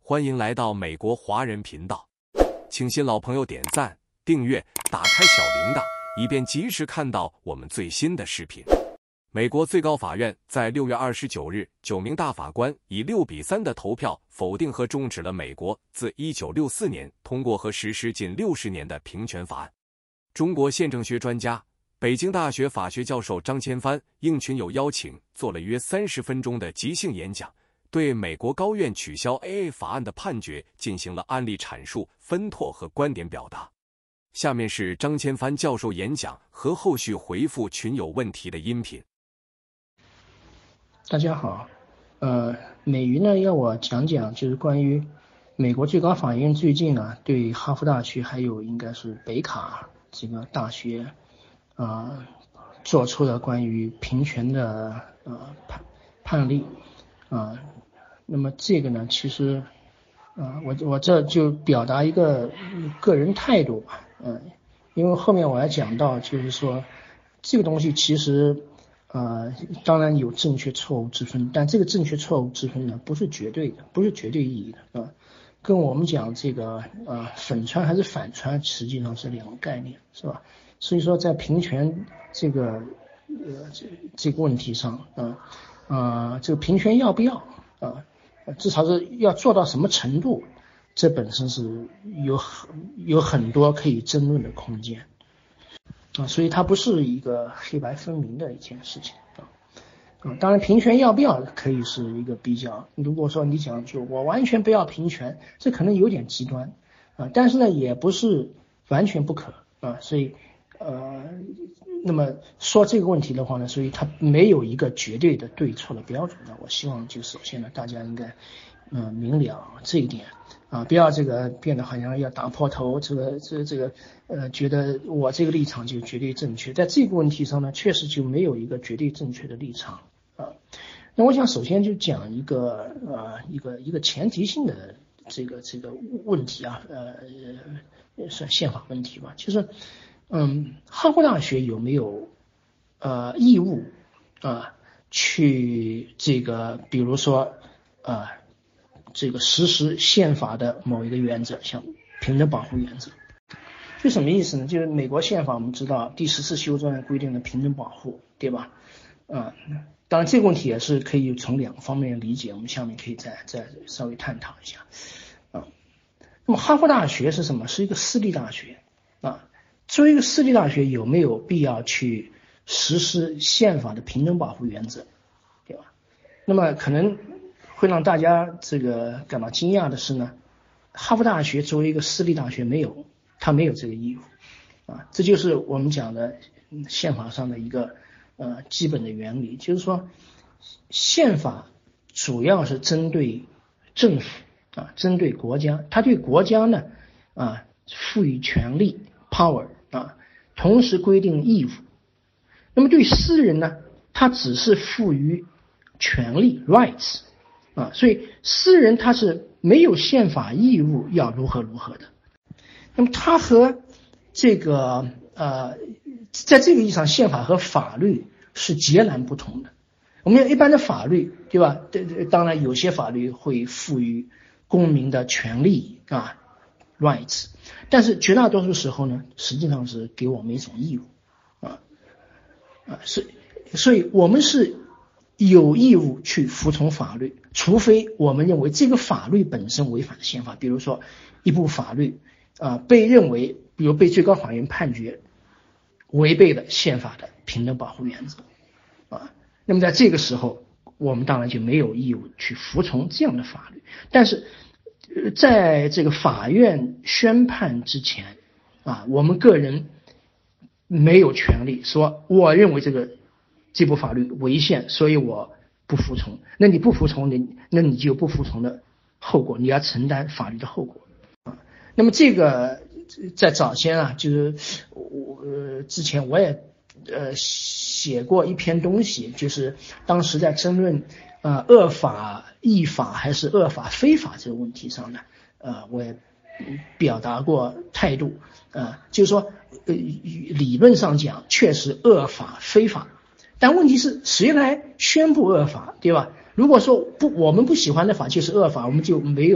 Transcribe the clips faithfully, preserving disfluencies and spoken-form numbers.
欢迎来到美国华人频道，请新老朋友点赞、订阅、打开小铃铛，以便及时看到我们最新的视频。美国最高法院在六月二十九日，九名大法官以六比三的投票否定和终止了美国自一九六四年通过和实施近六十年的平权法案。中国宪政学专家、北京大学法学教授张千帆应群友邀请，做了约三十分钟的即兴演讲，对美国高院取消 A A 法案的判决进行了案例阐述、分拓和观点表达。下面是张千帆教授演讲和后续回复群友问题的音频。 大家好，呃，美云呢要我讲讲就是关于美国最高法院最近呢对哈佛大学还有应该是北卡这个大学啊、呃、做出的关于平权的呃判判例啊、呃，那么这个呢其实啊、呃、我我这就表达一个个人态度吧，嗯、呃，因为后面我要讲到就是说这个东西其实。呃，当然有正确错误之分，但这个正确错误之分呢，不是绝对的，不是绝对意义的啊、呃，跟我们讲这个呃粉川还是反川，实际上是两个概念，是吧？所以说在平权这个呃这这个问题上啊啊、呃呃，这个平权要不要啊、呃，至少是要做到什么程度，这本身是有很有很多可以争论的空间。啊，所以它不是一个黑白分明的一件事情啊。啊，当然平权要不要可以是一个比较。如果说你讲就我完全不要平权，这可能有点极端啊，但是呢也不是完全不可啊。所以呃，那么说这个问题的话呢，所以它没有一个绝对的对错的标准呢。我希望就首先呢，大家应该嗯、呃、明了这一点。啊，不要这个变得好像要打破头，这个这这个呃，觉得我这个立场就绝对正确，在这个问题上呢，确实就没有一个绝对正确的立场啊。那我想首先就讲一个呃一个一个前提性的这个这个问题啊，呃算宪法问题吧，就是嗯，哈佛大学有没有呃义务啊去这个比如说啊。这个实施宪法的某一个原则，像平等保护原则，就什么意思呢？就是美国宪法我们知道第十次修正案规定的平等保护，对吧？啊、呃，当然这个问题也是可以从两个方面理解，我们下面可以再再稍微探讨一下啊。那么哈佛大学是什么？是一个私立大学啊。作为一个私立大学，有没有必要去实施宪法的平等保护原则，对吧？那么可能。会让大家这个感到惊讶的是呢，哈佛大学作为一个私立大学没有，它没有这个义务啊，这就是我们讲的宪法上的一个呃基本的原理，就是说宪法主要是针对政府啊，针对国家，它对国家呢啊赋予权利 power 啊，同时规定义务。那么对私人呢，它只是赋予权利 rights。啊，所以私人他是没有宪法义务要如何如何的，那么他和这个呃，在这个意义上，宪法和法律是截然不同的。我们一般的法律，对吧？当然有些法律会赋予公民的权利啊 ，rights， 但是绝大多数时候呢，实际上是给我们一种义务啊啊，所以所以我们是。有义务去服从法律，除非我们认为这个法律本身违反宪法，比如说一部法律啊、呃、被认为，比如被最高法院判决违背了宪法的平等保护原则啊，那么在这个时候，我们当然就没有义务去服从这样的法律。但是，呃、在这个法院宣判之前啊，我们个人没有权利说，我认为这个。这部法律违宪，所以我不服从。那你不服从，你那你就有不服从的后果，你要承担法律的后果啊。那么这个在早先啊，就是我、呃、之前我也呃写过一篇东西，就是当时在争论呃恶法异法还是恶法非法这个问题上呢，呃我也表达过态度啊、呃，就是说呃理论上讲确实恶法非法。但问题是谁来宣布恶法，对吧？如果说不，我们不喜欢的法就是恶法，我们就没有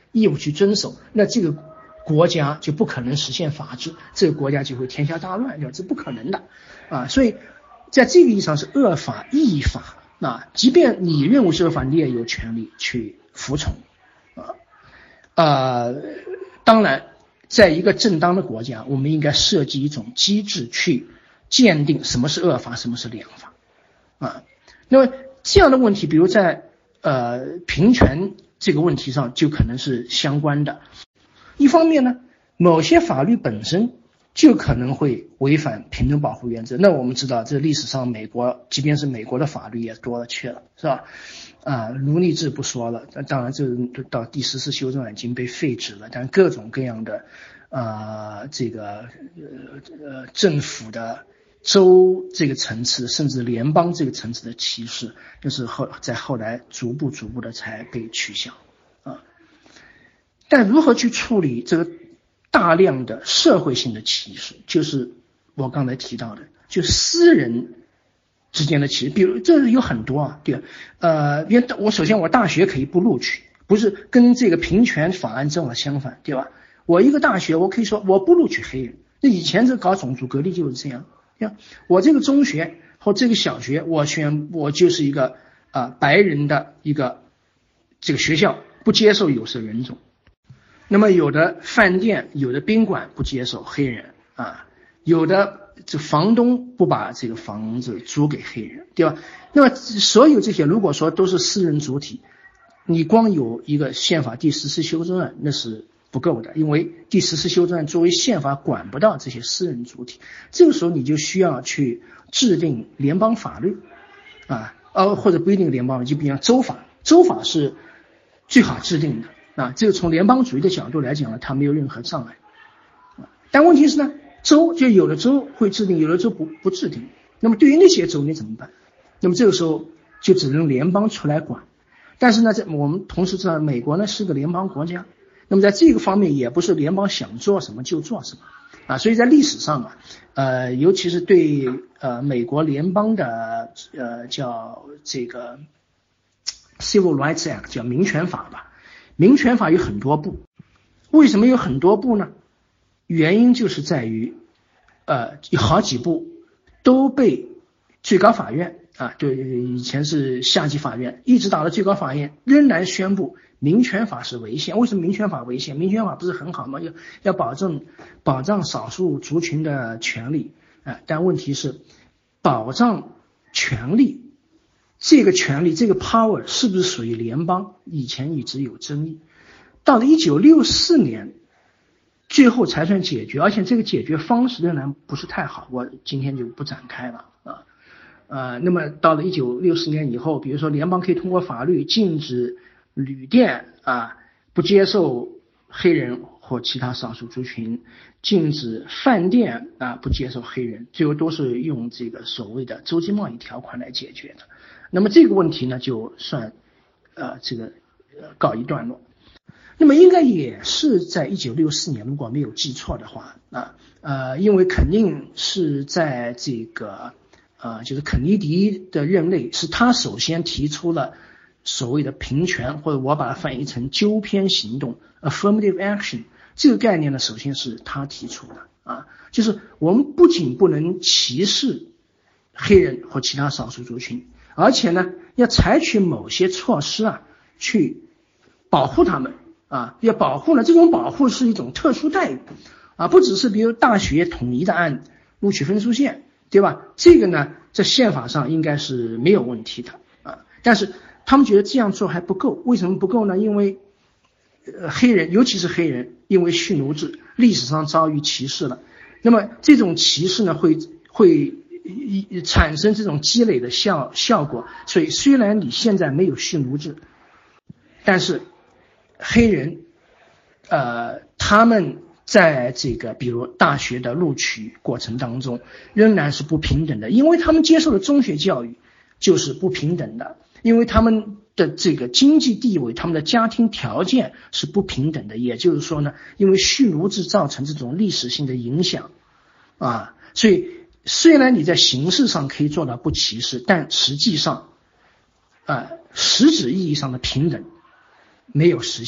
义务去遵守，那这个国家就不可能实现法治，这个国家就会天下大乱，这不可能的啊！所以在这个意义上是恶法异法啊，即便你认为是恶法，你也有权利去服从啊啊！当然，在一个正当的国家，我们应该设计一种机制去鉴定什么是恶法，什么是良法啊。那么这样的问题，比如在呃平权这个问题上，就可能是相关的。一方面呢，某些法律本身就可能会违反平等保护原则。那我们知道，这历史上美国，即便是美国的法律也多了去了，是吧？啊，奴隶制不说了，当然这到第十次修正案已经被废止了，但各种各样的啊、呃，这个呃呃政府的州这个层次，甚至联邦这个层次的歧视，就是后在后来逐步逐步的才被取消啊。但如何去处理这个大量的社会性的歧视，就是我刚才提到的，就私人之间的歧视，比如这有很多啊，对吧？呃，因为我首先我大学可以不录取，不是跟这个平权法案正好相反，对吧？我一个大学我可以说我不录取黑人，那以前这搞种族隔离就是这样，对吧？我这个中学或这个小学，我选我就是一个啊、呃、白人的一个这个学校，不接受有色人种。那么有的饭店、有的宾馆不接受黑人啊，有的这房东不把这个房子租给黑人，对吧？那么所有这些如果说都是私人主体，你光有一个宪法第十次修正案那是不够的，因为第十次修正案作为宪法管不到这些私人主体，这个时候你就需要去制定联邦法律啊，呃或者不一定联邦，就比方州法，州法是最好制定的。啊，这个从联邦主义的角度来讲呢，它没有任何障碍。但问题是呢，州就有的州会制定，有的州不不制定。那么对于那些州你怎么办？那么这个时候就只能联邦出来管。但是呢，在我们同时知道，美国呢是个联邦国家，那么在这个方面也不是联邦想做什么就做什么啊。所以在历史上啊，呃，尤其是对呃美国联邦的呃叫这个 Civil Rights Act 叫民权法吧。民权法有很多部，为什么有很多部呢？原因就是在于，呃，有好几部都被最高法院啊，对，以前是下级法院，一直到了最高法院，仍然宣布民权法是违宪。为什么民权法违宪？民权法不是很好吗？要要保证保障少数族群的权利啊、呃，但问题是，保障权利。这个权利，这个 power 是不是属于联邦？以前一直有争议，到了一九六四年，最后才算解决，而且这个解决方式仍然不是太好，我今天就不展开了啊。呃，那么到了一九六四年以后，比如说联邦可以通过法律禁止旅店啊不接受黑人或其他少数族群，禁止饭店啊不接受黑人，最后都是用这个所谓的洲际贸易条款来解决的。那么这个问题呢，就算呃这个呃告一段落。那么应该也是在一九六四年，如果没有记错的话啊，呃，因为肯定是在这个呃就是肯尼迪的任内，是他首先提出了所谓的平权，或者我把它翻译成纠偏行动 （affirmative action） 这个概念呢，首先是他提出的啊，就是我们不仅不能歧视黑人或其他少数族群。而且呢，要采取某些措施啊，去保护他们啊，要保护呢，这种保护是一种特殊待遇啊，不只是比如大学统一的按录取分数线，对吧？这个呢，在宪法上应该是没有问题的啊。但是他们觉得这样做还不够，为什么不够呢？因为呃黑人，尤其是黑人，因为蓄奴制历史上遭遇歧视了，那么这种歧视呢，会会。产生这种积累的效效果，所以虽然你现在没有蓄奴制，但是黑人，呃，他们在这个比如大学的录取过程当中仍然是不平等的，因为他们接受的中学教育就是不平等的，因为他们的这个经济地位、他们的家庭条件是不平等的，也就是说呢，因为蓄奴制造成这种历史性的影响啊，所以。虽然你在形式上可以做到不歧视，但实际上，呃，实质意义上的平等没有实现，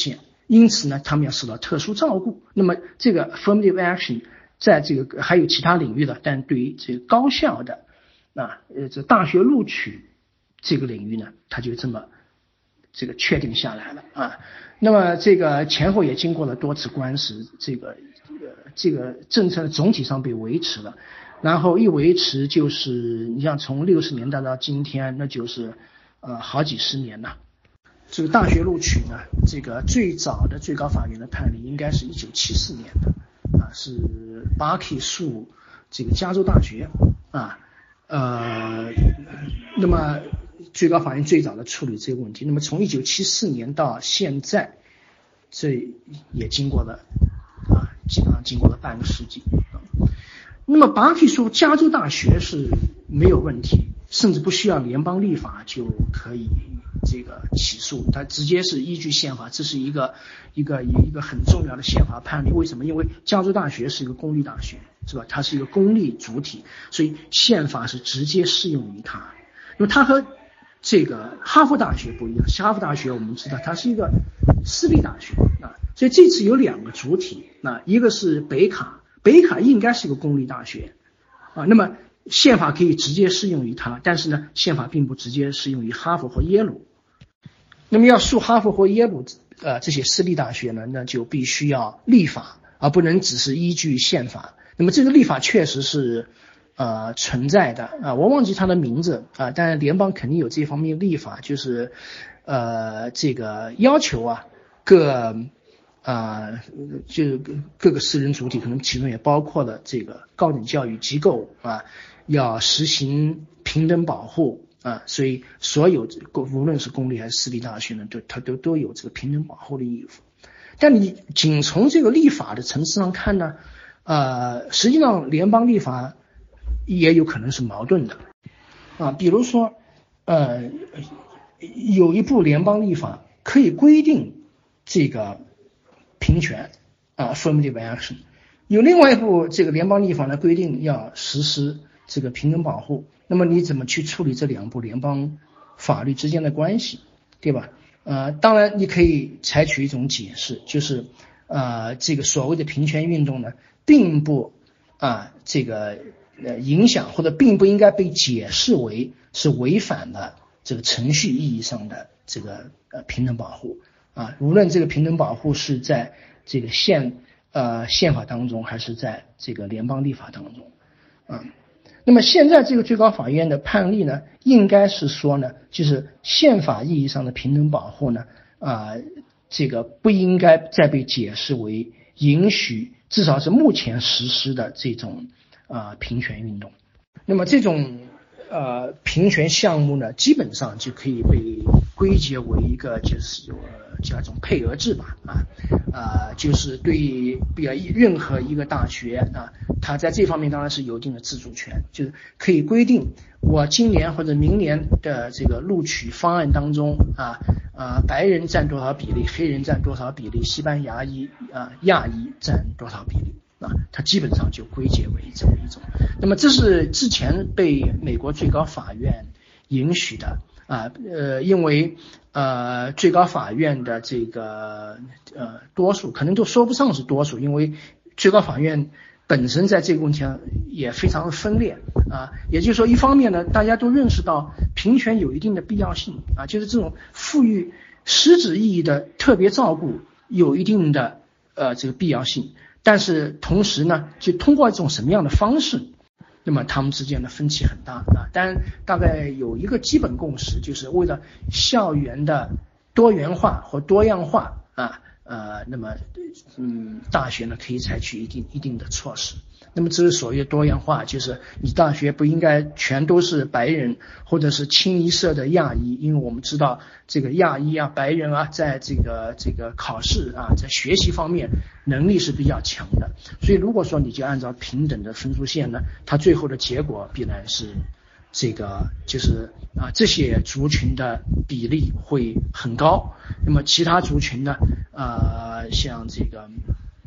因此呢，他们要受到特殊照顾。那么这个 affirmative action 在这个还有其他领域的，但对于这个高校的啊，呃，这大学录取这个领域呢，它就这么这个确定下来了啊。那么这个前后也经过了多次官司，这个呃这个政策总体上被维持了。然后一维持就是你像从六十年代到今天，那就是呃好几十年了。这个大学录取呢，这个最早的最高法院的判例应该是一九七四年的啊，是巴克诉这个加州大学啊，呃，那么最高法院最早的处理这个问题。那么从一九七四年到现在，这也经过了啊，基本上经过了半个世纪。那么巴克诉加州大学是没有问题，甚至不需要联邦立法就可以这个起诉，它直接是依据宪法，这是一个一个一个很重要的宪法判例。为什么？因为加州大学是一个公立大学，是吧？它是一个公立主体，所以宪法是直接适用于它。那么它和这个哈佛大学不一样，哈佛大学我们知道它是一个私立大学啊，所以这次有两个主体，那一个是北卡。北卡应该是个公立大学啊，那么宪法可以直接适用于它，但是呢，宪法并不直接适用于哈佛和耶鲁。那么要诉哈佛或耶鲁呃这些私立大学呢，那就必须要立法，而不能只是依据宪法。那么这个立法确实是呃存在的啊，我忘记它的名字啊，但是联邦肯定有这方面立法，就是呃这个要求啊各。啊，就各个私人主体，可能其中也包括了这个高等教育机构啊，要实行平等保护啊，所以所有无论是公立还是私立大学呢，都它都都有这个平等保护的义务。但你仅从这个立法的层次上看呢，呃，实际上联邦立法也有可能是矛盾的啊，比如说，呃，有一部联邦立法可以规定这个。平权啊 affirmative action， 有另外一部这个联邦立法呢规定要实施这个平等保护，那么你怎么去处理这两部联邦法律之间的关系，对吧？呃，当然你可以采取一种解释，就是呃这个所谓的平权运动呢，并不啊这个呃影响或者并不应该被解释为是违反了这个程序意义上的这个呃平等保护。啊，无论这个平等保护是在这个宪呃宪法当中，还是在这个联邦立法当中，啊，那么现在这个最高法院的判例呢，应该是说呢，就是宪法意义上的平等保护呢，啊，这个不应该再被解释为允许，至少是目前实施的这种啊平权运动。那么这种呃平权项目呢，基本上就可以被归结为一个就是叫一种配额制吧啊，呃，就是对比如任何一个大学啊，它在这方面当然是有一定的自主权，就是可以规定我今年或者明年的这个录取方案当中啊啊，白人占多少比例，黑人占多少比例，西班牙裔啊亚裔占多少比例啊，它基本上就归结为这么一种。那么这是之前被美国最高法院允许的。啊，呃，因为呃，最高法院的这个呃多数可能都说不上是多数，因为最高法院本身在这个问题上也非常的分裂啊。也就是说，一方面呢，大家都认识到平权有一定的必要性啊，就是这种赋予实质意义的特别照顾有一定的呃这个必要性，但是同时呢，就通过一种什么样的方式？那么他们之间的分歧很大啊，当然大概有一个基本共识，就是为了校园的多元化或多样化啊，呃，那么嗯，大学呢可以采取一定一定的措施。那么这是所谓的多样化，就是你大学不应该全都是白人或者是清一色的亚裔，因为我们知道这个亚裔啊、白人啊，在这个这个考试啊，在学习方面能力是比较强的，所以如果说你就按照平等的分数线呢，它最后的结果必然是这个就是啊这些族群的比例会很高，那么其他族群呢，呃，像这个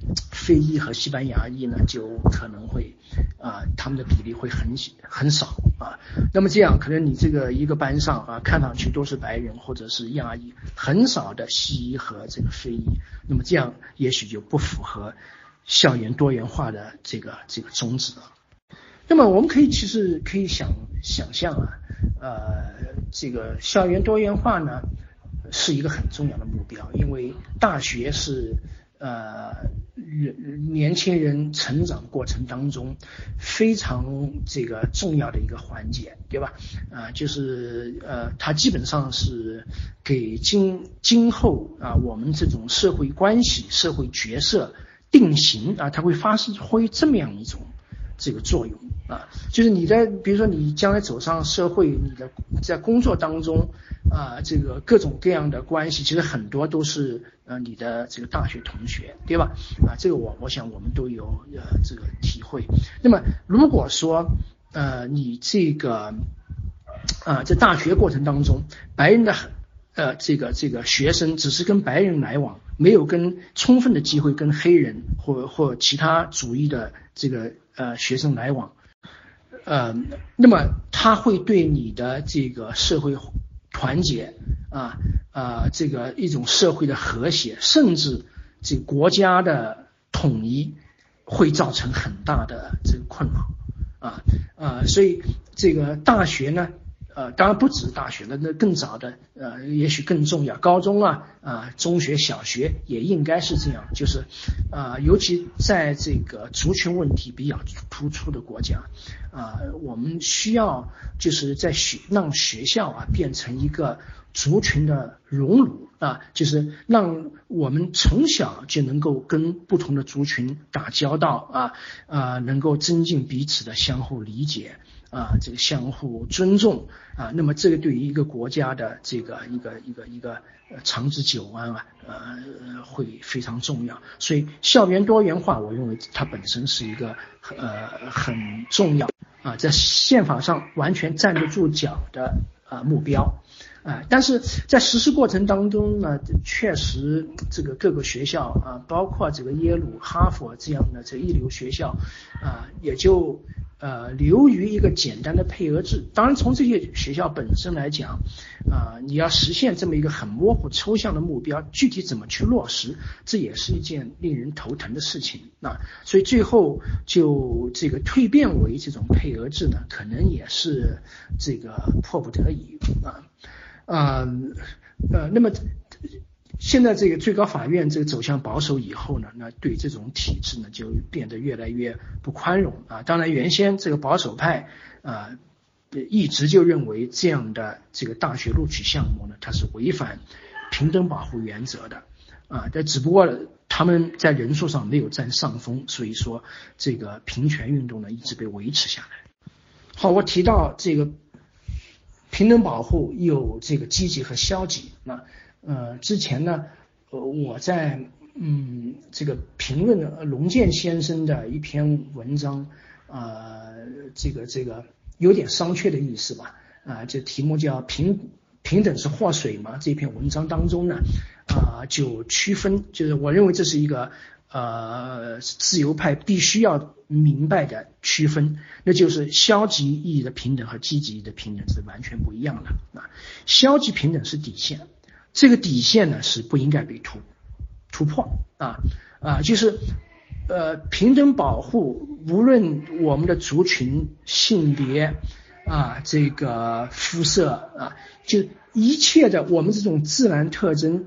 非裔和西班牙裔呢，就可能会啊、呃，他们的比例会很很少啊。那么这样可能你这个一个班上啊，看上去都是白人或者是亚裔，很少的西裔和这个非裔，那么这样也许就不符合校园多元化的这个这个宗旨了。那么我们可以其实可以想想象啊，呃，这个校园多元化呢是一个很重要的目标，因为大学是呃年轻人成长过程当中非常这个重要的一个环节，对吧？啊、呃，就是呃，它基本上是给今今后啊、呃、我们这种社会关系、社会角色定型啊，它会发挥这么样一种这个作用啊，就是你在比如说你将来走上社会，你的在工作当中啊，这个各种各样的关系，其实很多都是呃你的这个大学同学，对吧？啊，这个我我想我们都有呃这个体会。那么如果说呃你这个啊在大学过程当中，白人的呃这个这个学生只是跟白人来往，没有跟充分的机会跟黑人或或其他族裔的这个呃学生来往，呃，那么他会对你的这个社会团结啊啊这个一种社会的和谐，甚至这个国家的统一会造成很大的这个困扰啊啊，所以这个大学呢。呃，当然不止大学了，那更早的，呃，也许更重要，高中啊，啊、呃，中学、小学也应该是这样，就是，啊、呃，尤其在这个族群问题比较突出的国家，啊、呃，我们需要就是在学让学校啊变成一个族群的熔炉啊，就是让我们从小就能够跟不同的族群打交道啊，啊、呃，能够增进彼此的相互理解。啊，这个相互尊重啊，那么这个对于一个国家的这个一个一个一个呃长治久安啊，呃会非常重要。所以校园多元化，我认为它本身是一个呃很重要啊，在宪法上完全站得住脚的啊目标。啊，但是在实施过程当中呢，确实这个各个学校啊，包括这个耶鲁、哈佛这样的这一流学校啊，也就呃流于一个简单的配额制。当然，从这些学校本身来讲，啊，你要实现这么一个很模糊抽象的目标，具体怎么去落实，这也是一件令人头疼的事情啊。所以最后就这个蜕变为这种配额制呢，可能也是这个迫不得已啊。啊呃，那么现在这个最高法院这个走向保守以后呢，那对这种体制呢就变得越来越不宽容啊。当然，原先这个保守派啊一直就认为这样的这个大学录取项目呢，它是违反平等保护原则的啊。但只不过他们在人数上没有占上风，所以说这个平权运动呢一直被维持下来。好，我提到这个。平等保护有这个积极和消极。那呃，之前呢，呃，我在嗯这个评论龙健先生的一篇文章，呃，这个这个有点商榷的意思吧，啊、呃，这题目叫平平等是祸水嘛？这篇文章当中呢，啊、呃，就区分，就是我认为这是一个。呃，自由派必须要明白的区分，那就是消极意义的平等和积极意义的平等是完全不一样的啊。消极平等是底线，这个底线呢是不应该被突突破啊啊，就是呃平等保护，无论我们的族群、性别啊，这个肤色啊，就一切的我们这种自然特征。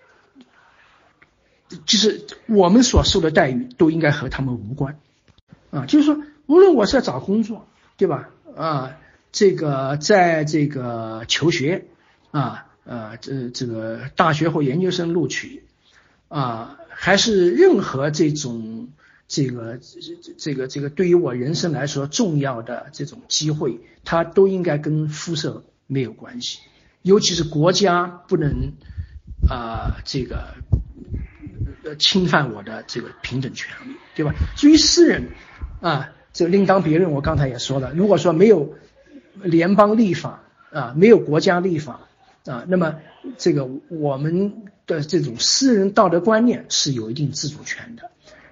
就是我们所受的待遇都应该和他们无关啊，就是说无论我是要找工作，对吧？啊，这个在这个求学啊，呃，这这个大学或研究生录取啊，还是任何这种这个这个这个对于我人生来说重要的这种机会，它都应该跟肤色没有关系，尤其是国家不能啊这个。侵犯我的这个平等权利，对吧？至于私人啊，这另当别论。我刚才也说了，如果说没有联邦立法啊，没有国家立法啊，那么这个我们的这种私人道德观念是有一定自主权的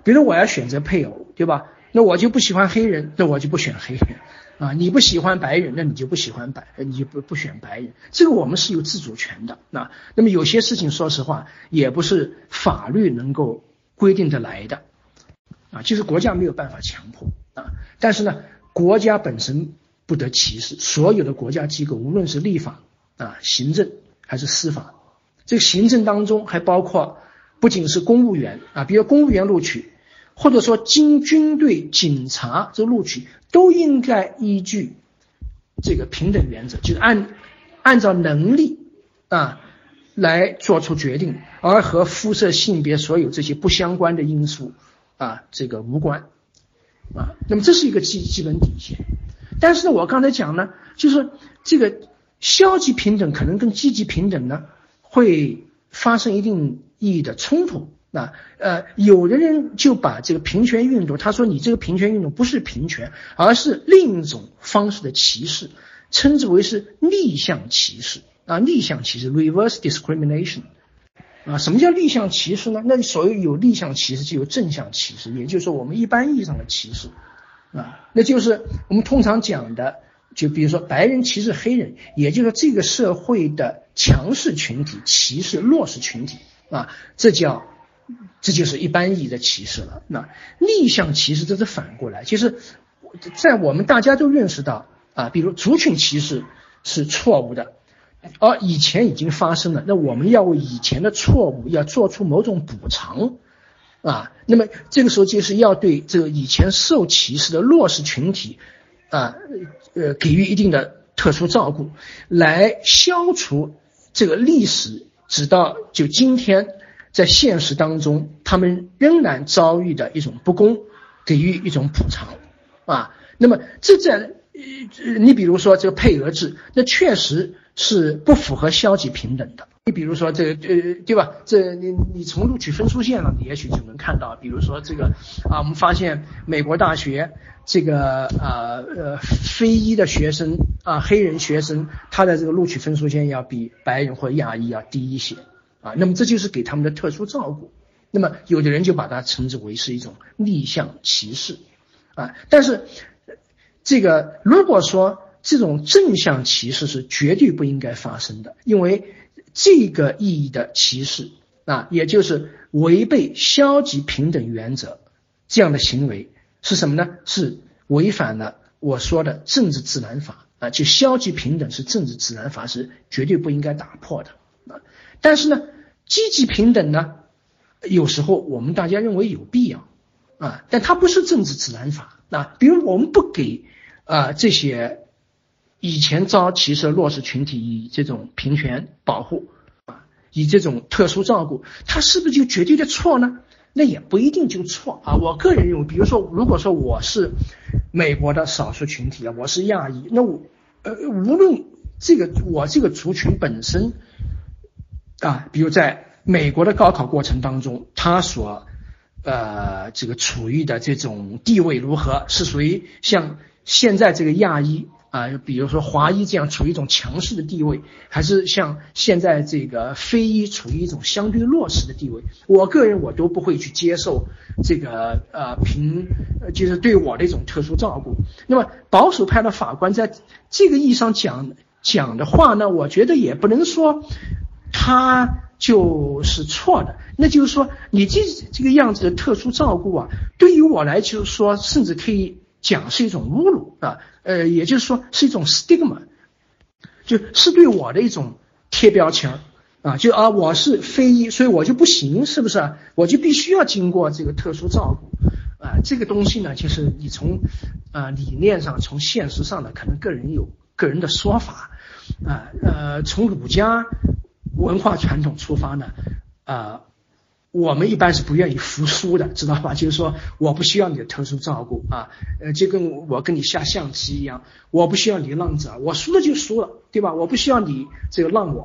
比如我要选择配偶，对吧？那我就不喜欢黑人，那我就不选黑人啊。你不喜欢白人，那你就不喜欢白，你就不不选白人。这个我们是有自主权的啊。那么有些事情，说实话，也不是法律能够规定得来的啊，就是国家没有办法强迫啊。但是呢，国家本身不得歧视，所有的国家机构，无论是立法啊、行政还是司法，这个行政当中还包括不仅是公务员啊，比如公务员录取，或者说经军队、警察这录取，都应该依据这个平等原则，就是按按照能力啊来做出决定，而和肤色、性别所有这些不相关的因素啊这个无关啊。那么这是一个基基本底线。但是呢，我刚才讲呢，就是这个消极平等可能跟积极平等呢会发生一定意义的冲突。那呃，有的人就把这个平权运动，他说你这个平权运动不是平权，而是另一种方式的歧视，称之为是逆向歧视啊，逆向歧视 reverse discrimination 啊。什么叫逆向歧视呢？那所谓有逆向歧视就有正向歧视，也就是说我们一般意义上的歧视啊，那就是我们通常讲的，就比如说白人歧视黑人，也就是说这个社会的强势群体歧视弱势群体啊，这叫这就是一般意义的歧视了。那逆向歧视这是反过来，就是在我们大家都认识到啊，比如族群歧视是错误的，而以前已经发生了，那我们要为以前的错误要做出某种补偿啊。那么这个时候就是要对这个以前受歧视的弱势群体啊，呃，给予一定的特殊照顾，来消除这个历史直到就今天在现实当中他们仍然遭遇的一种不公，给予一种补偿啊。那么这在呃，你比如说这个配额制，那确实是不符合消极平等的。你比如说这个呃，对吧？这你你从录取分数线上，你也许就能看到，比如说这个啊，我们发现美国大学这个啊呃非裔的学生啊，黑人学生，他的这个录取分数线要比白人或亚裔要低一些啊。那么这就是给他们的特殊照顾。那么有的人就把它称之为是一种逆向歧视啊。但是这个如果说这种正向歧视是绝对不应该发生的，因为这个意义的歧视啊，也就是违背消极平等原则，这样的行为是什么呢？是违反了我说的政治自然法啊，就消极平等是政治自然法，是绝对不应该打破的啊。但是呢，积极平等呢，有时候我们大家认为有必要啊，但它不是政治自然法啊。比如我们不给啊这些以前遭歧视的弱势群体以这种平权保护啊，以这种特殊照顾，它是不是就绝对的错呢？那也不一定就错啊。我个人认为，比如说，如果说我是美国的少数群体啊，我是亚裔，那我呃无论这个我这个族群本身啊，比如在美国的高考过程当中，他所呃这个处于的这种地位如何，是属于像现在这个亚裔啊，比如说华裔这样处于一种强势的地位，还是像现在这个非裔处于一种相对弱势的地位，我个人我都不会去接受这个呃凭就是对我的一种特殊照顾。那么保守派的法官在这个意义上讲讲的话呢，我觉得也不能说他就是错的，那就是说你这这个样子的特殊照顾啊，对于我来就是说，甚至可以讲是一种侮辱啊，呃，也就是说是一种 stigma， 就是对我的一种贴标签啊，就啊我是非裔，所以我就不行，是不是啊？我就必须要经过这个特殊照顾啊，这个东西呢，就是你从啊理念上、从现实上呢，可能个人有个人的说法啊，呃，从儒家文化传统出发呢，啊。我们一般是不愿意服输的，知道吧？就是说，我不需要你的特殊照顾啊，呃，就跟我跟你下象棋一样，我不需要你让着，我输了就输了，对吧？我不需要你这个让我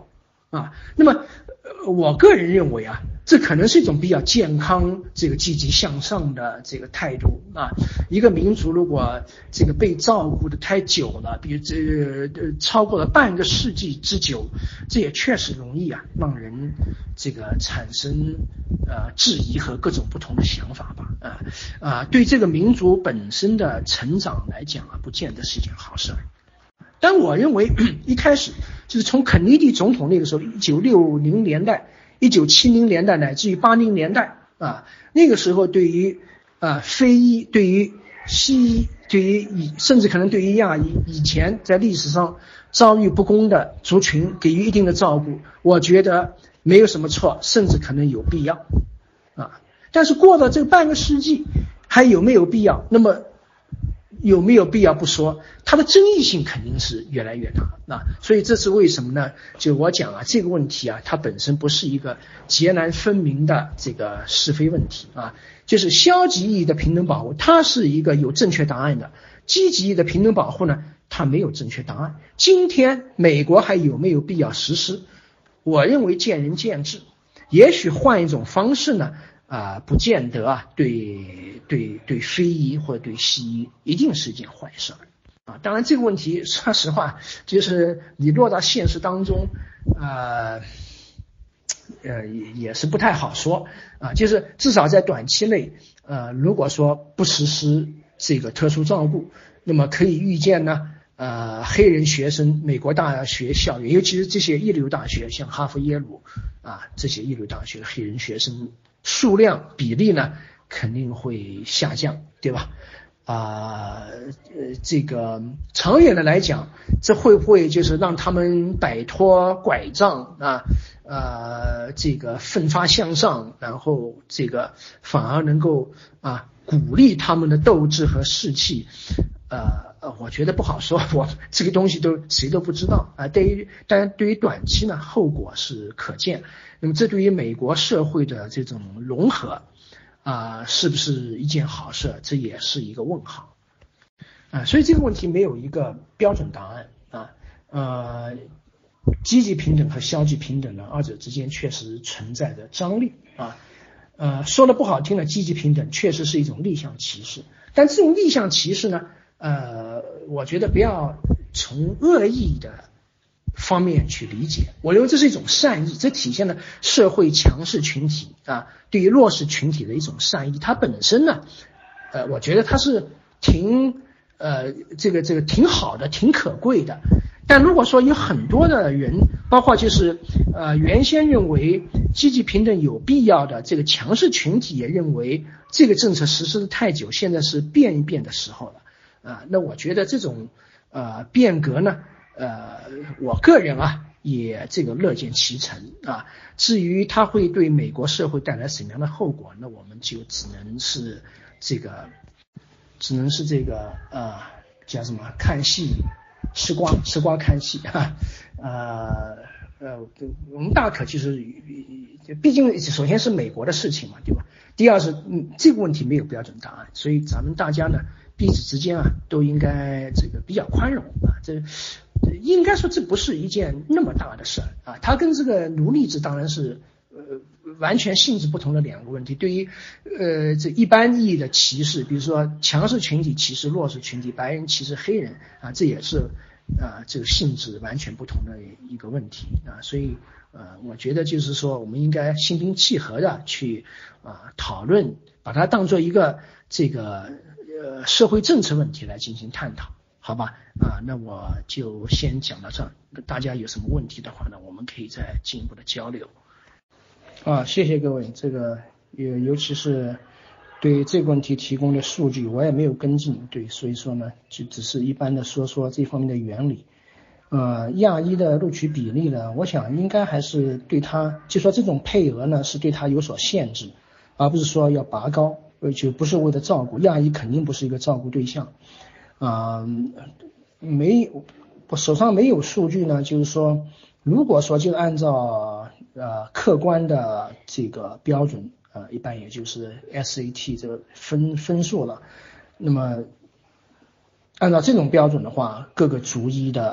啊。那么，呃，我个人认为啊，这可能是一种比较健康、这个积极向上的这个态度啊。一个民族如果这个被照顾的太久了，比如这呃超过了半个世纪之久，这也确实容易啊让人这个产生呃质疑和各种不同的想法吧啊啊，对这个民族本身的成长来讲啊，不见得是一件好事儿。但我认为一开始就是从肯尼迪总统那个时候，一九六零年代、一九七零年代乃至于八零年代啊，那个时候对于啊非裔、对于西裔、对于以甚至可能对于亚裔以前在历史上遭遇不公的族群给予一定的照顾，我觉得没有什么错，甚至可能有必要啊。但是过了这半个世纪，还有没有必要？那么有没有必要不说，它的争议性肯定是越来越大啊。所以这是为什么呢？就我讲啊，这个问题啊，它本身不是一个截然分明的这个是非问题啊。就是消极意义的平等保护，它是一个有正确答案的；积极意义的平等保护呢，它没有正确答案。今天美国还有没有必要实施？我认为见仁见智。也许换一种方式呢？啊、呃，不见得啊，对对对非裔或者对西裔一定是一件坏事啊。当然这个问题说实话，就是你落到现实当中，呃呃也也是不太好说啊。就是至少在短期内，呃，如果说不实施这个特殊照顾，那么可以预见呢，呃，黑人学生美国大学校园，尤其是这些一流大学，像哈佛、耶鲁啊这些一流大学的黑人学生数量比例呢肯定会下降，对吧？啊，呃，这个长远的来讲，这会不会就是让他们摆脱拐杖啊？呃，这个奋发向上，然后这个反而能够啊鼓励他们的斗志和士气？呃呃，我觉得不好说，我这个东西都谁都不知道啊。对于当然对于短期呢，后果是可见。那么这对于美国社会的这种融合啊、呃，是不是一件好事？这也是一个问号啊。所以这个问题没有一个标准答案啊。呃，积极平等和消极平等呢，二者之间确实存在着张力啊。呃，说的不好听的，积极平等确实是一种逆向歧视，但这种逆向歧视呢，呃，我觉得不要从恶意的方面去理解，我认为这是一种善意，这体现了社会强势群体啊对于弱势群体的一种善意。它本身呢，呃，我觉得它是挺呃这个这个挺好的，挺可贵的。但如果说有很多的人，包括就是呃原先认为积极平等有必要的这个强势群体，也认为这个政策实施的太久，现在是变一变的时候了啊。那我觉得这种呃变革呢，呃，我个人啊也这个乐见其成啊。至于它会对美国社会带来什么样的后果，那我们就只能是这个，只能是这个呃叫什么看戏。吃瓜吃瓜看戏啊，呃呃，我们大可就是，毕竟首先是美国的事情嘛，对吧？第二是，嗯，这个问题没有标准答案，所以咱们大家呢彼此之间啊都应该这个比较宽容啊，这应该说这不是一件那么大的事儿啊，它跟这个奴隶制当然是呃完全性质不同的两个问题。对于呃这一般意义的歧视，比如说强势群体歧视弱势群体，白人歧视黑人啊，这也是啊这个性质完全不同的一个问题啊。所以呃我觉得就是说我们应该心平气和的去啊讨论，把它当做一个这个呃社会政策问题来进行探讨，好吧？啊，那我就先讲到这儿，大家有什么问题的话呢，我们可以再进一步的交流。啊，谢谢各位，这个尤尤其是对这个问题提供的数据，我也没有跟进，对，所以说呢，就只是一般的说说这方面的原理。呃，亚裔的录取比例呢，我想应该还是对他，就说这种配额呢是对他有所限制，而不是说要拔高，而且不是为了照顾亚裔，肯定不是一个照顾对象。啊、呃，没，我手上没有数据呢，就是说，如果说就按照呃客观的这个标准，呃，一般也就是 S A T 这个分分数了，那么按照这种标准的话，各个族裔的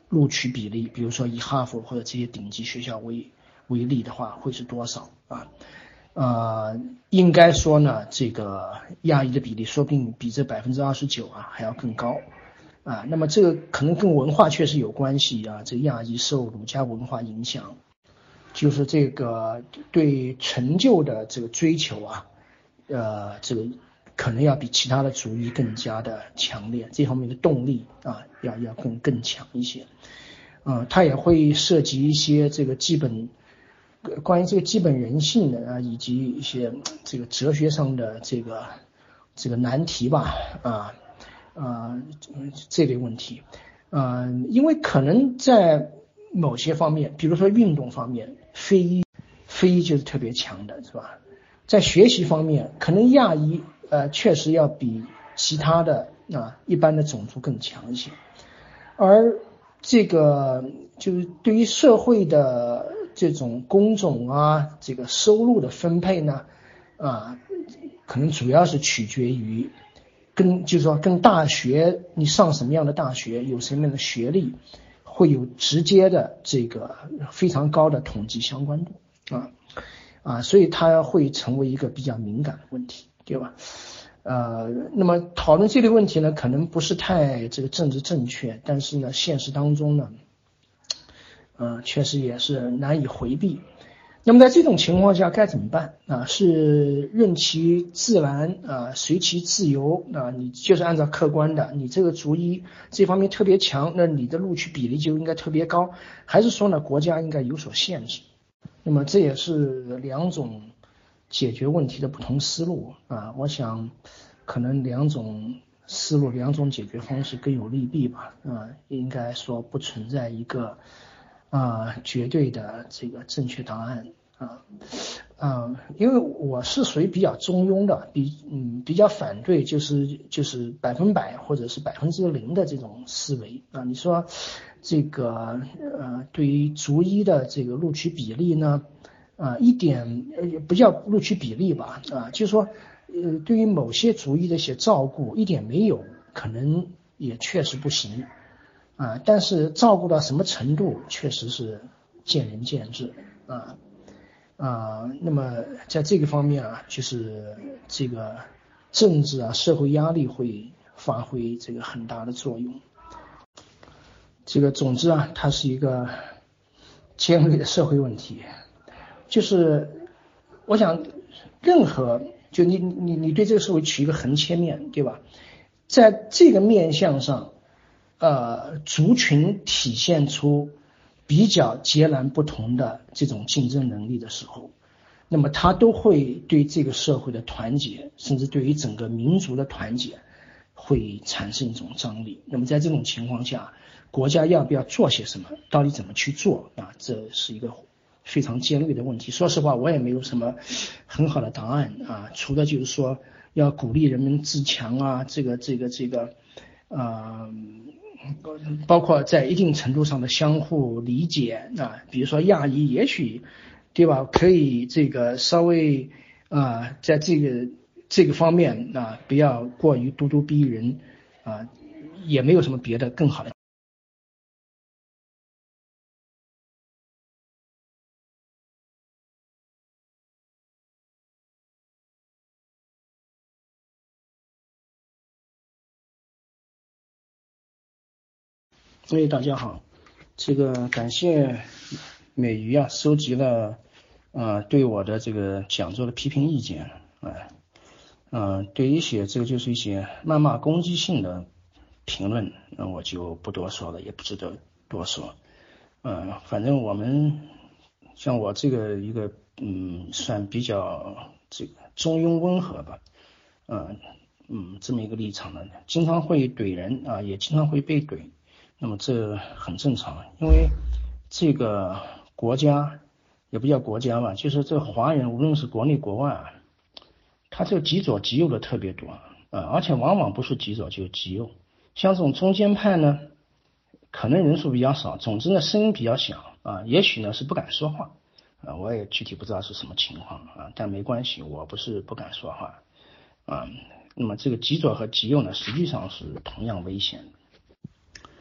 录取比例，比如说以哈佛或者这些顶级学校为为例的话，会是多少啊？呃，应该说呢，这个亚裔的比例说不定比这百分之二十九啊还要更高啊。那么这个可能跟文化确实有关系啊，这亚裔受儒家文化影响，就是这个对成就的这个追求啊，呃，这个可能要比其他的族裔更加的强烈，这方面的动力啊，要要更更强一些。呃，它也会涉及一些这个基本。关于这个基本人性的啊，以及一些这个哲学上的这个这个难题吧，啊啊这类问题，啊，因为可能在某些方面，比如说运动方面，非裔非裔就是特别强的，是吧？在学习方面，可能亚裔呃确实要比其他的啊一般的种族更强一些，而这个就是对于社会的这种工种啊，这个收入的分配呢，啊，可能主要是取决于跟就是说跟大学你上什么样的大学，有什么样的学历，会有直接的这个非常高的统计相关度啊啊，所以它会成为一个比较敏感的问题，对吧？呃，那么讨论这类问题呢，可能不是太这个政治正确，但是呢，现实当中呢，呃，确实也是难以回避。那么在这种情况下该怎么办啊？是任其自然啊，随其自由啊？你就是按照客观的，你这个族裔这方面特别强，那你的录取比例就应该特别高，还是说呢，国家应该有所限制？那么这也是两种解决问题的不同思路啊，我想可能两种思路、两种解决方式各有利弊吧，啊，应该说不存在一个啊绝对的这个正确答案啊，啊，因为我是属于比较中庸的，比嗯比较反对就是就是百分百或者是百分之零的这种思维啊，你说这个呃对于族裔的这个录取比例呢？啊，一点呃不叫录取比例吧，啊，就是说，呃，对于某些族裔的一些照顾一点没有，可能也确实不行，啊，但是照顾到什么程度，确实是见仁见智，啊啊，那么在这个方面啊，就是这个政治啊、社会压力会发挥这个很大的作用。这个总之啊，它是一个尖锐的社会问题。就是我想任何就你你你对这个社会取一个横切面，对吧？在这个面向上，呃，族群体现出比较截然不同的这种竞争能力的时候，那么它都会对这个社会的团结，甚至对于整个民族的团结会产生一种张力。那么在这种情况下，国家要不要做些什么，到底怎么去做啊？这是一个非常尖锐的问题。说实话，我也没有什么很好的答案啊，除了就是说要鼓励人们自强啊，这个这个这个，呃，包括在一定程度上的相互理解啊，比如说亚裔，也许对吧，可以这个稍微啊，在这个这个方面啊，不要过于咄咄逼人啊，也没有什么别的更好的。所以大家好，这个感谢美鱼啊，收集了呃对我的这个讲座的批评意见啊，呃对于一些这个就是一些谩骂攻击性的评论，那、呃、我就不多说了，也不值得多说。呃，反正我们像我这个一个嗯算比较这个中庸温和吧，呃嗯这么一个立场呢，经常会怼人啊，也经常会被怼。那么这很正常，因为这个国家也不叫国家吧，就是这华人无论是国内国外啊，他这个极左极右的特别多啊，而且往往不是极左就是极右，像这种中间派呢，可能人数比较少，总之呢声音比较小啊，也许呢是不敢说话啊，我也具体不知道是什么情况啊，但没关系，我不是不敢说话啊。那么这个极左和极右呢，实际上是同样危险的。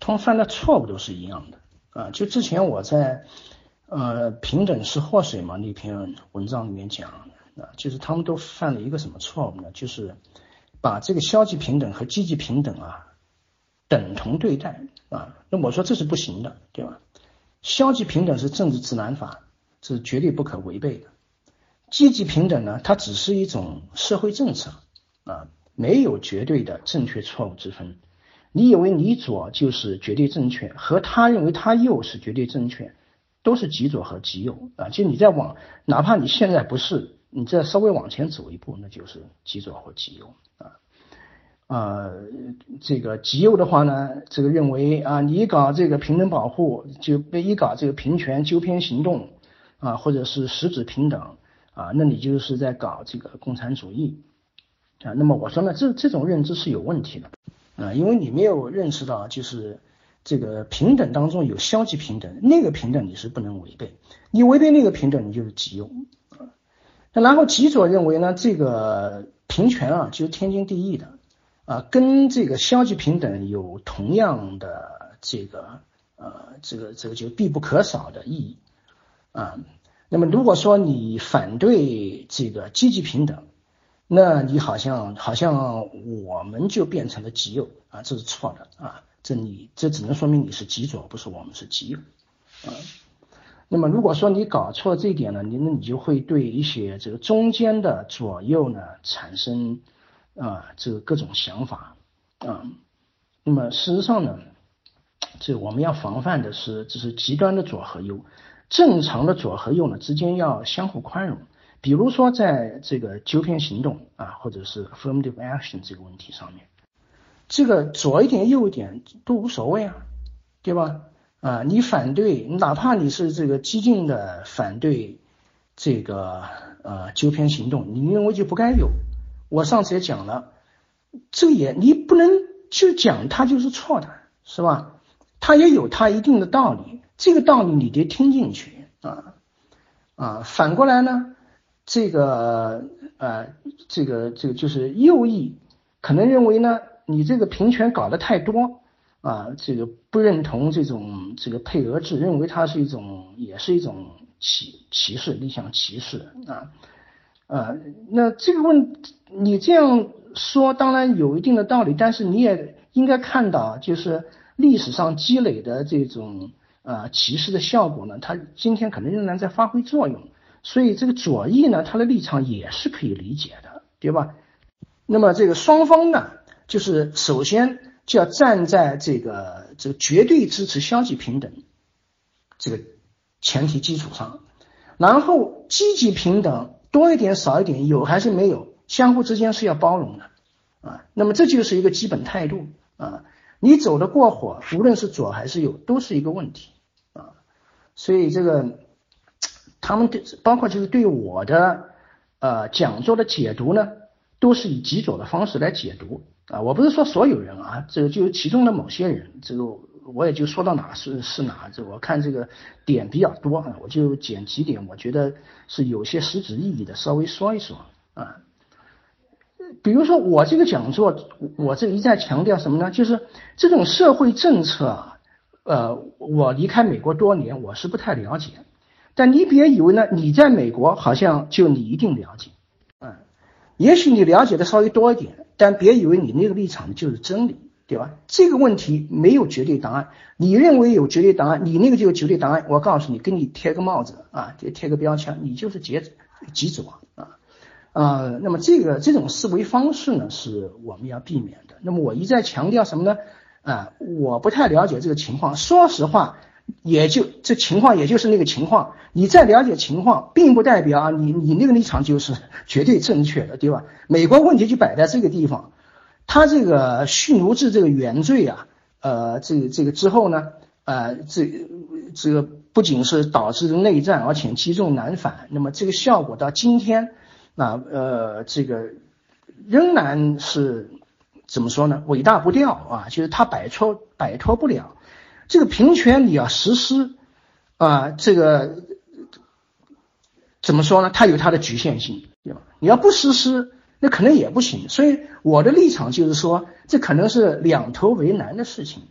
他们犯的错误都是一样的啊。就之前我在呃平等是祸水嘛那篇文章里面讲啊，就是他们都犯了一个什么错误呢？就是把这个消极平等和积极平等啊等同对待啊。那我说这是不行的，对吧？消极平等是政治自然法，这是绝对不可违背的。积极平等呢，它只是一种社会政策啊，没有绝对的正确错误之分。你以为你左就是绝对正确，和他认为他右是绝对正确，都是极左和极右啊。就你在往，哪怕你现在不是，你再稍微往前走一步，那就是极左或极右啊。呃，这个极右的话呢，这个认为啊，你一搞这个平等保护，就被一搞这个平权纠偏行动啊，或者是实质平等啊，那你就是在搞这个共产主义啊。那么我说呢，这这种认知是有问题的啊，因为你没有认识到，就是这个平等当中有消极平等，那个平等你是不能违背，你违背那个平等，你就是极右啊。那然后极左认为呢，这个平权啊，就是天经地义的。啊，跟这个消极平等有同样的这个呃这个这个就必不可少的意义啊。那么如果说你反对这个积极平等，那你好像好像我们就变成了极右啊，这是错的啊。这你这只能说明你是极左，不是我们是极右啊。那么如果说你搞错这一点呢，你那你就会对一些这个中间的左右呢产生啊，这个各种想法啊，那么事实上呢，这我们要防范的是，这是极端的左和右，正常的左和右呢之间要相互宽容。比如说在这个纠偏行动啊，或者是 affirmative action 这个问题上面，这个左一点右一点都无所谓啊，对吧？啊，你反对，哪怕你是这个激进的反对这个呃纠偏行动，你认为就不该有。我上次也讲了，这个也你不能就讲它就是错的，是吧？它也有它一定的道理，这个道理你得听进去啊啊。反过来呢，这个呃这个这个就是右翼可能认为呢，你这个平权搞得太多啊，这个不认同这种这个配额制，认为它是一种也是一种歧歧视，逆向歧视啊。呃，那这个问你这样说当然有一定的道理，但是你也应该看到，就是历史上积累的这种呃歧视的效果呢，它今天可能仍然在发挥作用。所以这个左翼呢，他的立场也是可以理解的，对吧？那么这个双方呢，就是首先就要站在这个这个绝对支持消极平等这个前提基础上，然后积极平等。多一点少一点，有还是没有，相互之间是要包容的啊。那么这就是一个基本态度啊。你走得过火，无论是左还是右，都是一个问题啊。所以这个他们包括就是对我的呃讲座的解读呢，都是以极左的方式来解读啊。我不是说所有人啊，这个就是其中的某些人，这个我也就说到哪是是哪，这我看这个点比较多啊，我就捡几点我觉得是有些实质意义的，稍微说一说啊。比如说我这个讲座，我这一再强调什么呢？就是这种社会政策啊，呃，我离开美国多年，我是不太了解。但你别以为呢，你在美国好像就你一定了解，嗯，也许你了解的稍微多一点，但别以为你那个立场就是真理。对吧？这个问题没有绝对答案，你认为有绝对答案，你那个就有绝对答案。我告诉你，给你贴个帽子啊，贴贴个标签，你就是极极左啊啊、呃。那么这个这种思维方式呢，是我们要避免的。那么我一再强调什么呢？啊、呃，我不太了解这个情况，说实话，也就这情况也就是那个情况。你再了解情况，并不代表啊，你你那个立场就是绝对正确的，对吧？美国问题就摆在这个地方。他这个蓄奴制这个原罪啊，呃，这个这个之后呢，呃，这这个不仅是导致内战，而且积重难返。那么这个效果到今天啊，呃，这个仍然是怎么说呢？尾大不掉啊，就是他摆脱摆脱不了这个平权，你要实施啊，这个怎么说呢？它有它的局限性，对吧？你要不实施，那可能也不行。所以我的立场就是说，这可能是两头为难的事情。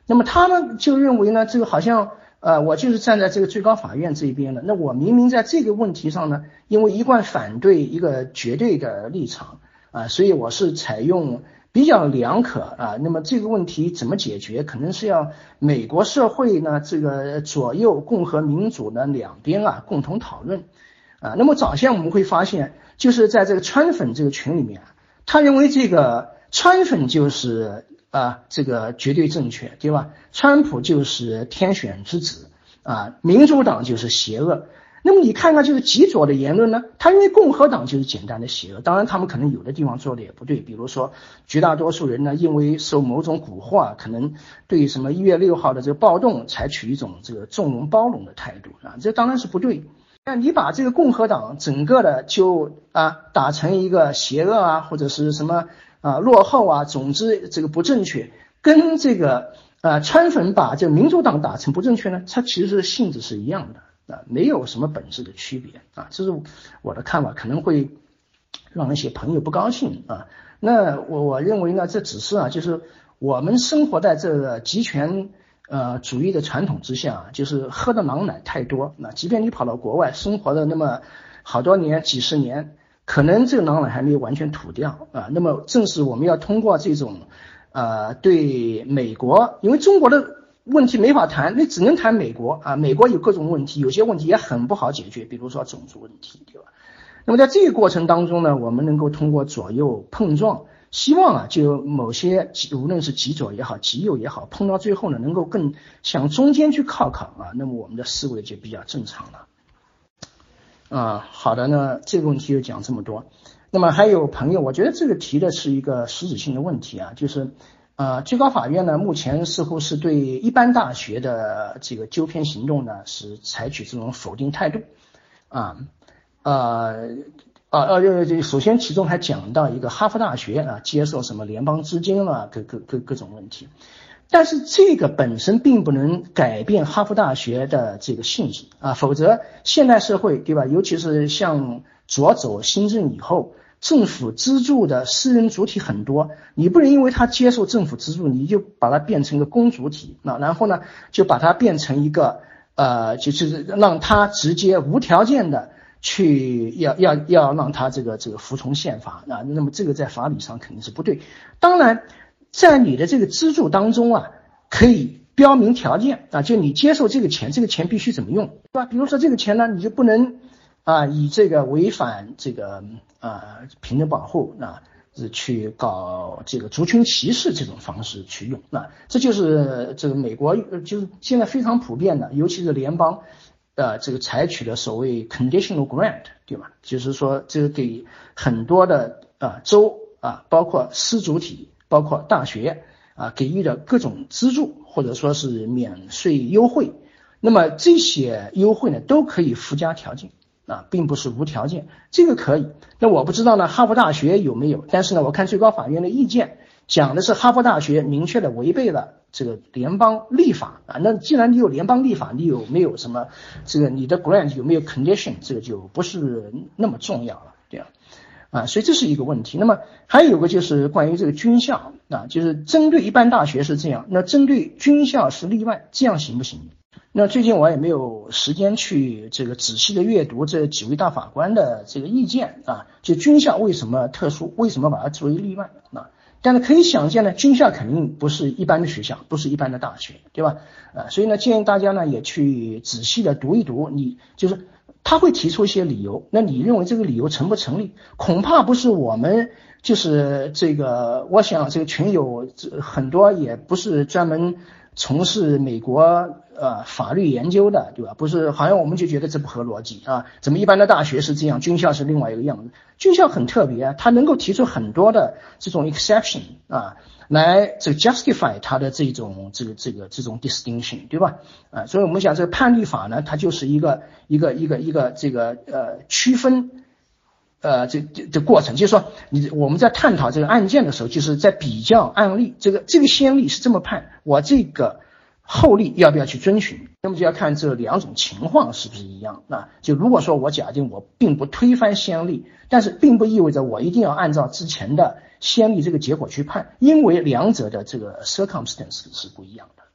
那么他们就认为呢，这个好像呃我就是站在这个最高法院这一边的，那我明明在这个问题上呢，因为一贯反对一个绝对的立场啊，所以我是采用比较两可啊，那么这个问题怎么解决，可能是要美国社会呢这个左右共和民主的两边啊共同讨论啊。那么早先我们会发现，就是在这个川粉这个群里面，他认为这个川粉就是啊这个绝对正确，对吧？川普就是天选之子啊，民主党就是邪恶。那么你看看就是极左的言论呢，他认为共和党就是简单的邪恶，当然他们可能有的地方做的也不对，比如说绝大多数人呢，因为受某种蛊惑，可能对什么一月六号的这个暴动采取一种这个纵容包容的态度啊，这当然是不对。那你把这个共和党整个的就啊打成一个邪恶啊，或者是什么啊落后啊，总之这个不正确，跟这个啊川粉把这个民主党打成不正确呢，它其实性质是一样的。啊，没有什么本质的区别啊，这是我的看法，可能会让一些朋友不高兴啊。那我我认为呢，这只是啊，就是我们生活在这个极权呃主义的传统之下，就是喝的狼奶太多。那即便你跑到国外生活的那么好多年、几十年，可能这个狼奶还没有完全吐掉啊。那么正是我们要通过这种呃对美国，因为中国的问题没法谈，你只能谈美国啊。美国有各种问题，有些问题也很不好解决，比如说种族问题，对吧？那么在这个过程当中呢，我们能够通过左右碰撞，希望啊，就某些无论是极左也好，极右也好，碰到最后呢，能够更向中间去靠靠啊，那么我们的思维就比较正常了。啊，好的呢，这个问题就讲这么多。那么还有朋友，我觉得这个提的是一个实质性的问题啊，就是。呃，最高法院呢，目前似乎是对一般大学的这个纠偏行动呢，是采取这种否定态度，啊，呃，呃呃，首先其中还讲到一个哈佛大学啊，接受什么联邦资金啊，各各各各种问题，但是这个本身并不能改变哈佛大学的这个性质啊，否则现代社会对吧，尤其是像左走新政以后。政府资助的私人主体很多，你不能因为他接受政府资助，你就把它变成一个公主体，那然后呢，就把它变成一个呃，就是让他直接无条件的去要要要让他这个这个服从宪法啊，那么这个在法理上肯定是不对。当然，在你的这个资助当中啊，可以标明条件啊，就你接受这个钱，这个钱必须怎么用，对吧？比如说这个钱呢，你就不能。啊，以这个违反这个啊平等保护啊，是去搞这个族群歧视这种方式去用，那这就是这个美国就是现在非常普遍的，尤其是联邦，呃，这个采取的所谓 conditional grant， 对吧？就是说这个给很多的啊州啊，包括私主体，包括大学啊，给予的各种资助或者说是免税优惠，那么这些优惠呢都可以附加条件。啊，并不是无条件，这个可以。那我不知道呢，哈佛大学有没有？但是呢，我看最高法院的意见讲的是哈佛大学明确的违背了这个联邦立法啊。那既然你有联邦立法，你有没有什么这个你的 grant 有没有 condition， 这个就不是那么重要了，对吧？啊，所以这是一个问题。那么还有个就是关于这个军校啊，就是针对一般大学是这样，那针对军校是例外，这样行不行？那最近我也没有时间去这个仔细的阅读这几位大法官的这个意见啊，就军校为什么特殊，为什么把它作为例外啊？但是可以想见呢，军校肯定不是一般的学校，不是一般的大学，对吧？啊，所以呢，建议大家呢也去仔细的读一读，你就是他会提出一些理由，那你认为这个理由成不成立？恐怕不是我们就是这个，我想这个群友很多也不是专门从事美国。呃，法律研究的，对吧？不是，好像我们就觉得这不合逻辑啊？怎么一般的大学是这样，军校是另外一个样子？军校很特别啊，它能够提出很多的这种 exception 啊，来这个 justify 它的这种这个这个这种 distinction， 对吧？啊，所以我们讲这个判例法呢，它就是一个一个一个一个这个呃区分。呃，这这这过程，就是说，你我们在探讨这个案件的时候，就是在比较案例，这个这个先例是这么判，我这个。后例要不要去遵循？那么就要看这两种情况是不是一样。那就如果说我假定我并不推翻先例，但是并不意味着我一定要按照之前的先例这个结果去判，因为两者的这个 circumstance 是不一样的。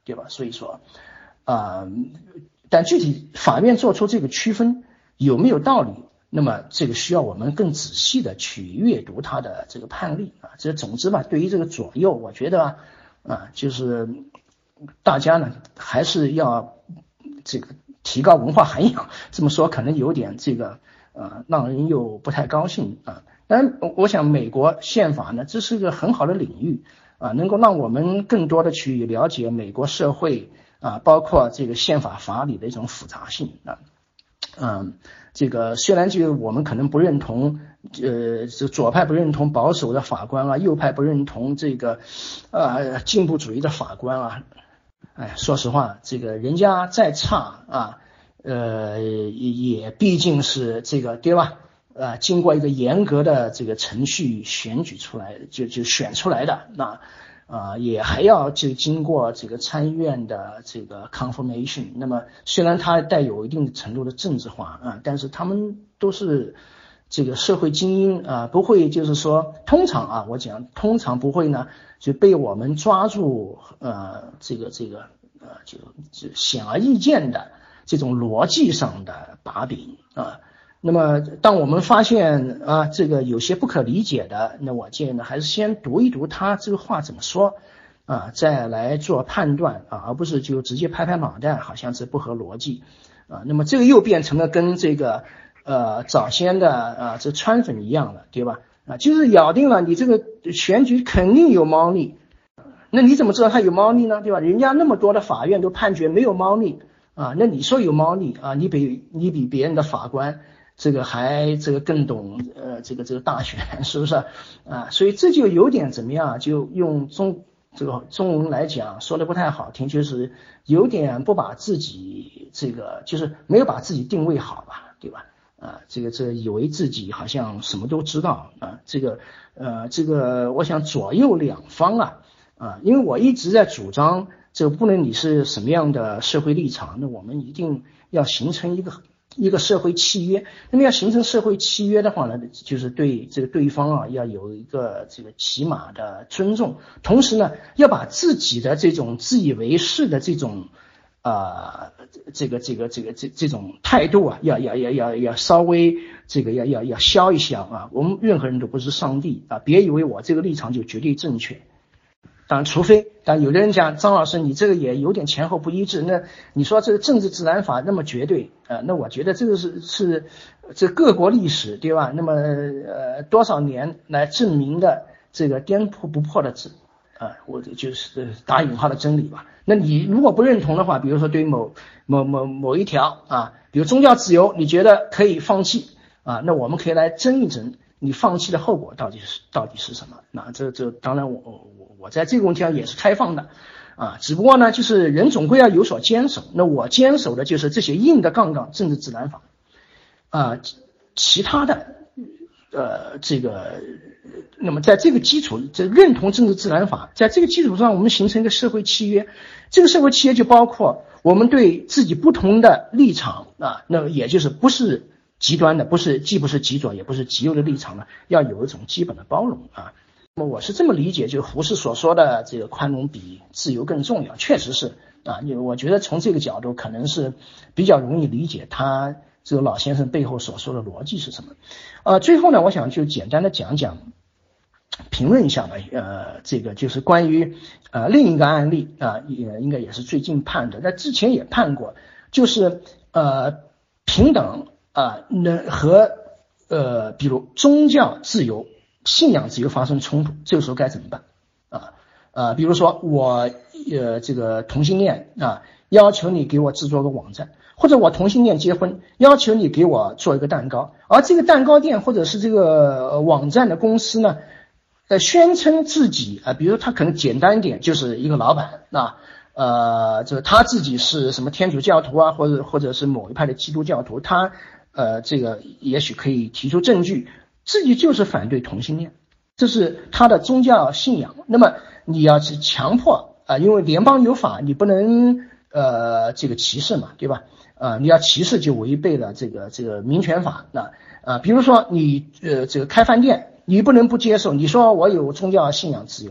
对吧？所以说，啊、呃，但具体法院做出这个区分有没有道理？那么这个需要我们更仔细的去阅读他的这个判例啊。这总之吧，对于这个左右，我觉得啊，就是大家呢还是要这个提高文化涵养。这么说可能有点这个呃让人又不太高兴啊。当然，我想美国宪法呢，这是个很好的领域啊，能够让我们更多的去了解美国社会啊，包括这个宪法法理的一种复杂性啊。嗯，这个虽然就我们可能不认同，呃，这左派不认同保守的法官啊，右派不认同这个，呃，进步主义的法官啊，哎，说实话，这个人家再差啊，呃，也毕竟是这个对吧？呃，经过一个严格的这个程序选举出来，就就选出来的那。啊、呃，也还要就经过这个参议院的这个 confirmation。那么虽然它带有一定程度的政治化啊，但是他们都是这个社会精英啊，不会就是说通常啊，我讲通常不会呢就被我们抓住呃这个这个呃就就显而易见的这种逻辑上的把柄啊。那么当我们发现啊这个有些不可理解的，那我建议呢还是先读一读他这个话怎么说啊，再来做判断啊，而不是就直接拍拍脑袋好像是不合逻辑啊。那么这个又变成了跟这个呃早先的啊这川粉一样了，对吧？啊，就是咬定了你这个选举肯定有猫腻，那你怎么知道他有猫腻呢？对吧？人家那么多的法院都判决没有猫腻啊，那你说有猫腻啊，你比你比别人的法官这个还这个更懂呃这个这个大选是不是啊？所以这就有点怎么样？就用中这个中文来讲说的不太好听，就是有点不把自己这个就是没有把自己定位好吧，对吧？啊，这个这以为自己好像什么都知道啊，这个呃这个我想左右两方啊啊，因为我一直在主张这个不论你是什么样的社会立场，那我们一定要形成一个。一个社会契约，那么要形成社会契约的话呢，就是对这个对方啊要有一个这个起码的尊重，同时呢要把自己的这种自以为是的这种啊、呃、这个这个这个这这种态度啊，要要要要要稍微这个要要要消一消啊。我们任何人都不是上帝啊，别以为我这个立场就绝对正确。当然，除非，但有的人讲张老师，你这个也有点前后不一致。那你说这个政治自然法那么绝对，呃，那我觉得这个是是这各国历史对吧？那么呃多少年来证明的这个颠扑不破的字啊，我就是打引号的真理吧。那你如果不认同的话，比如说对某某某某一条啊，比如宗教自由，你觉得可以放弃啊，那我们可以来争一争。你放弃的后果到底是到底是什么？那这这当然我我我在这个问题上也是开放的啊，只不过呢，就是人总归要有所坚守。那我坚守的就是这些硬的杠杠政治自然法啊，其他的呃这个，那么在这个基础，这认同政治自然法，在这个基础上，我们形成一个社会契约。这个社会契约就包括我们对自己不同的立场啊，那也就是不是。极端的不是既不是极左也不是极右的立场呢，要有一种基本的包容啊。那么我是这么理解，就胡适所说的这个宽容比自由更重要，确实是啊。因为我觉得从这个角度可能是比较容易理解他这个老先生背后所说的逻辑是什么。呃，最后呢，我想就简单的讲讲评论一下吧。呃，这个就是关于呃另一个案例啊，也、呃、应该也是最近判的，那之前也判过，就是呃平等。啊，那和呃，比如宗教自由、信仰自由发生冲突，这个时候该怎么办？啊啊，比如说我呃这个同性恋啊，要求你给我制作个网站，或者我同性恋结婚，要求你给我做一个蛋糕，而这个蛋糕店或者是这个网站的公司呢，呃，宣称自己啊，比如他可能简单一点，就是一个老板啊。呃，这个他自己是什么天主教徒啊，或者或者是某一派的基督教徒，他呃这个也许可以提出证据，自己就是反对同性恋，这是他的宗教信仰。那么你要去强迫啊、呃，因为联邦有法，你不能呃这个歧视嘛，对吧？啊、呃，你要歧视就违背了这个这个民权法。那啊、呃，比如说你呃这个开饭店，你不能不接受，你说我有宗教信仰自由。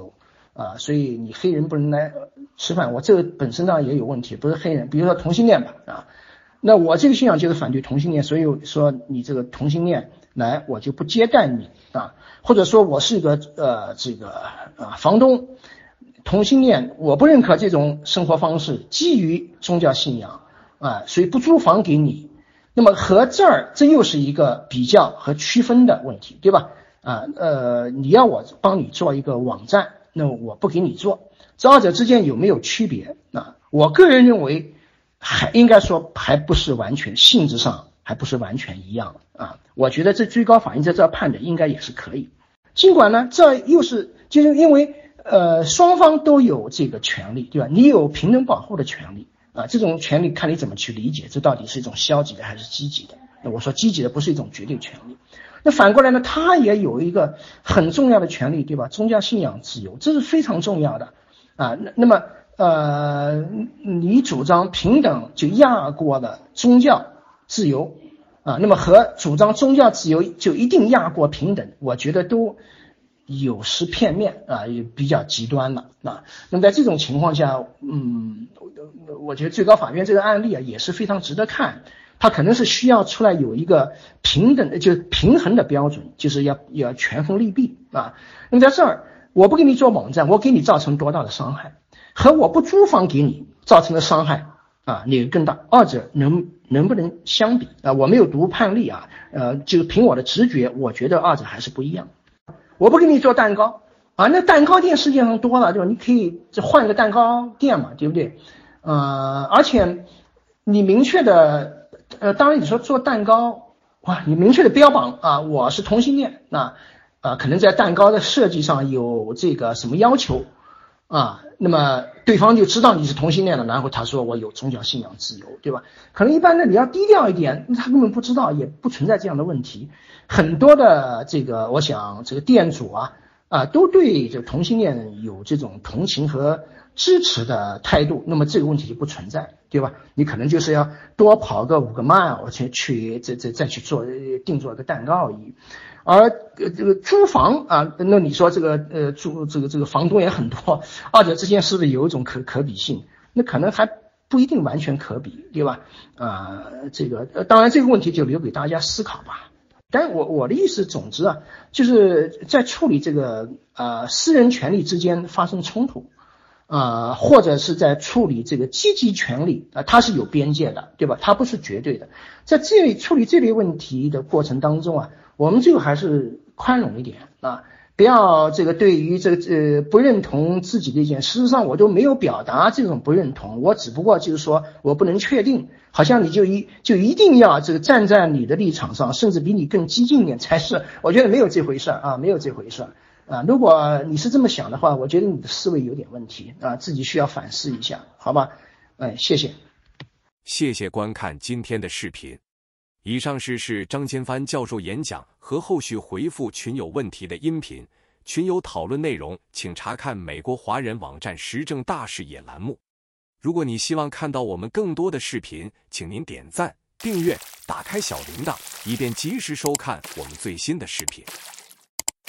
啊，所以你黑人不能来吃饭，我这个本身上也有问题，不是黑人，比如说同性恋吧，啊，那我这个信仰就是反对同性恋，所以说你这个同性恋来，我就不接待你啊，或者说我是一个呃这个啊房东，同性恋我不认可这种生活方式，基于宗教信仰啊，所以不租房给你。那么和这儿这又是一个比较和区分的问题，对吧？啊呃，你要我帮你做一个网站，那我不给你做，这二者之间有没有区别啊？我个人认为还应该说还不是完全，性质上还不是完全一样啊。我觉得这最高法院在这判的应该也是可以，尽管呢这又是就是因为呃双方都有这个权利，对吧？你有平等保护的权利啊，这种权利看你怎么去理解，这到底是一种消极的还是积极的？那我说积极的不是一种绝对权利。那反过来呢，他也有一个很重要的权利，对吧？宗教信仰自由，这是非常重要的啊。那那么呃，你主张平等就压过了宗教自由啊，那么和主张宗教自由就一定压过平等，我觉得都有失片面啊，也比较极端了啊。那么在这种情况下，嗯，我觉得最高法院这个案例啊也是非常值得看。它可能是需要出来有一个平等的，就是平衡的标准，就是要要权衡利弊啊。那么在这儿，我不给你做网站，我给你造成多大的伤害，和我不租房给你造成的伤害啊，哪个更大？二者能能不能相比啊？我没有读判例啊，呃，就凭我的直觉，我觉得二者还是不一样。我不给你做蛋糕啊，那蛋糕店世界上多了，对吧？你可以换个蛋糕店嘛，对不对？呃，而且你明确的。呃，当然你说做蛋糕，哇，你明确的标榜啊，我是同性恋，那啊，可能在蛋糕的设计上有这个什么要求啊，那么对方就知道你是同性恋了，然后他说我有宗教信仰自由，对吧？可能一般的你要低调一点，他根本不知道，也不存在这样的问题。很多的这个，我想这个店主啊啊，都对这个同性恋有这种同情和支持的态度，那么这个问题就不存在，对吧？你可能就是要多跑个五个 mile 去去再再再去做定做一个蛋糕而已。而呃这个租房啊，那你说这个呃租这个这个房东也很多，二者之间是不是有一种可可比性？那可能还不一定完全可比，对吧？啊、呃，这个呃当然这个问题就留给大家思考吧。但我我的意思，总之啊，就是在处理这个呃私人权利之间发生冲突。啊、呃，或者是在处理这个积极权利啊、呃，它是有边界的，对吧？它不是绝对的。在这里处理这类问题的过程当中啊，我们最后还是宽容一点啊，不要这个对于这个呃不认同自己的意见，事实上我都没有表达这种不认同，我只不过就是说我不能确定，好像你就一就一定要这个站在你的立场上，甚至比你更激进一点才是，我觉得没有这回事啊，没有这回事。啊，如果你是这么想的话，我觉得你的思维有点问题啊，自己需要反思一下，好吧？哎，谢谢。 谢谢观看今天的视频。以上是是张坚帆教授演讲和后续回复群友问题的音频，群友讨论内容请查看美国华人网站时政大视野栏目。如果你希望看到我们更多的视频，请您点赞、订阅、打开小铃铛，以便及时收看我们最新的视频。